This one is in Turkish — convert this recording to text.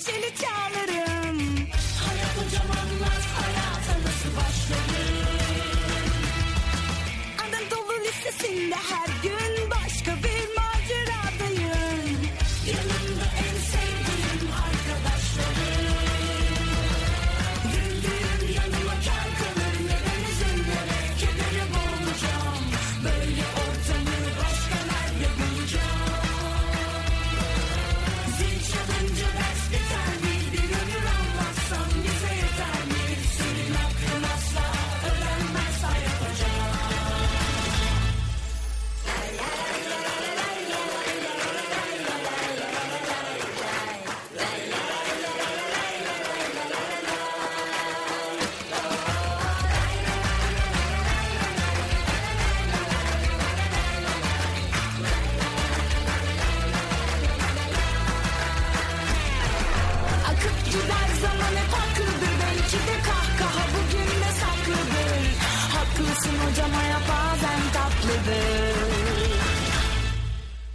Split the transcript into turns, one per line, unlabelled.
neşeli çağlarım. Hayat hocam anlat, hayata nasıl başlarım. Anadolu Lisesi'nde her gün başka bir maceradayım. Yanımda en sevdiğim arkadaşlarım. Güldüğüm yanıma kar kalır, neden üzümlere kedere boğulacağım. Böyle ortamı başka nerede bulacağım. Zil çalınca ders biter mi? Bir ömür anlatsam bize yeter mi? Senin aklın asla öğrenmez hayat hocam. Akıp gider